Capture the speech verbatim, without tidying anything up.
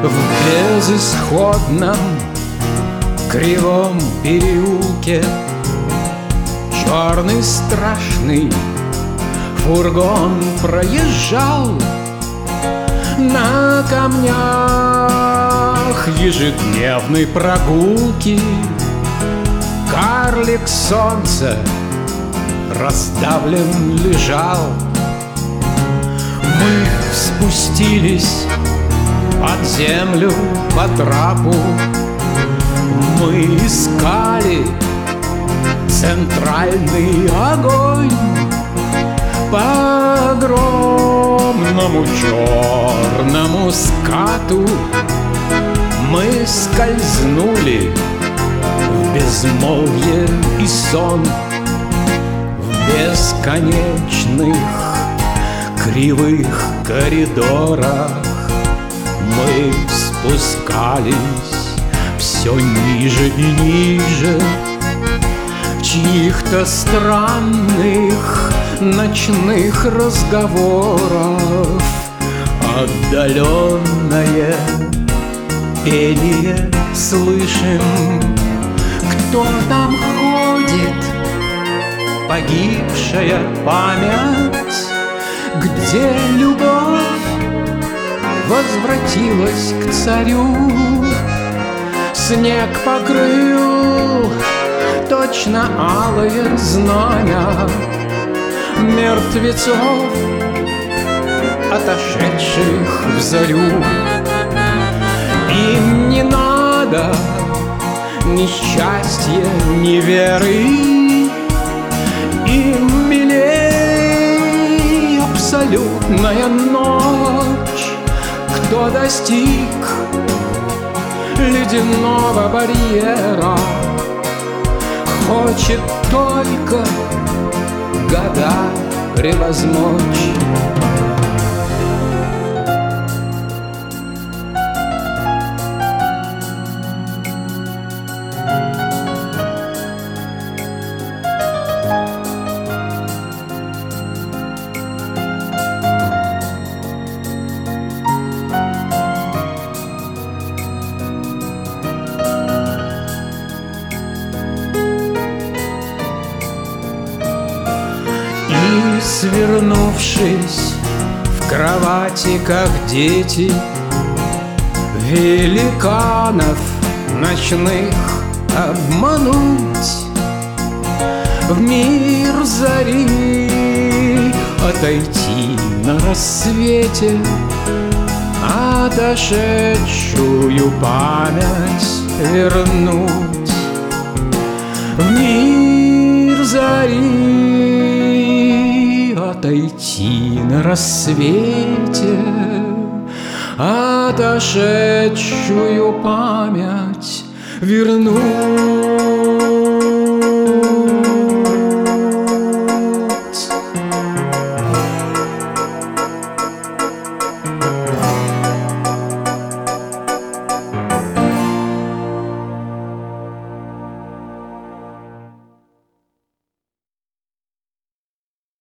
В безысходном кривом переулке черный страшный фургон проезжал. На камнях ежедневной прогулки карлик солнца раздавлен лежал. Мы спустились под землю по трапу, мы искали центральный огонь. По огромному черному скату мы скользнули в безмолвие и сон. В бесконечных кривых коридорах мы спускались все ниже и ниже в чьих-то странных ночных разговоров. Отдаленное пение слышим. Кто там ходит? Погибшая память. Где любовь возвратилась к царю? Снег покрыл точно алое знамя мертвецов, отошедших в зарю. Им не надо ни счастья, ни веры, им милей абсолютная ночь. Кто достиг ледяного барьера, хочет только года превозмочь. И, свернувшись в кровати, как дети, великанов ночных обмануть, в мир зари отойти на рассвете, отошедшую память вернуть. В мир зари отойти на рассвете, отошедшую память вернуть.